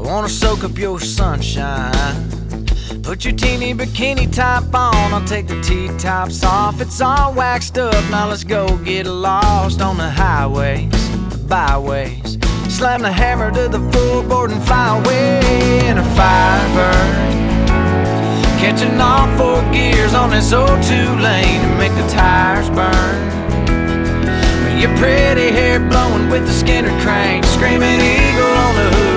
wanna soak up your sunshine. Put your teeny bikini top on, I'll take the T-tops off. It's all waxed up, now let's go get lost on the highways, the byways. Slam the hammer to the floorboard and fly away in a Firebird. Catching all four gears on this old two-lane and make the tires burn. Your pretty hair blowing with the Skinner crank, screaming eagle on the hood